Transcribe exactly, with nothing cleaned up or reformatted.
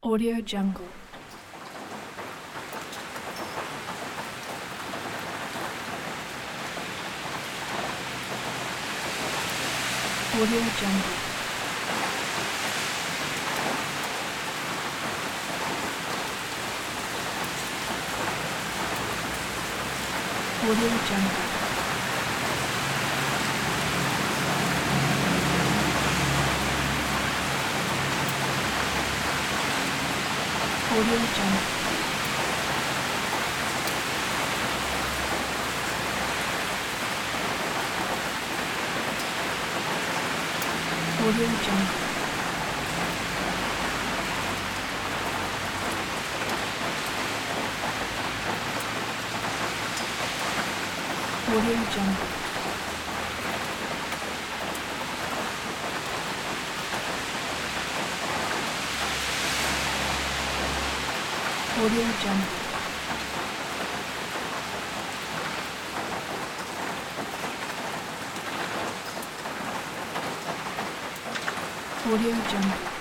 Audio Jungle. Audio Jungle. Audio Jungle. Audio Jungle. Audio Jungle. Audio Jungle. Audio Jungle. Audio Jungle.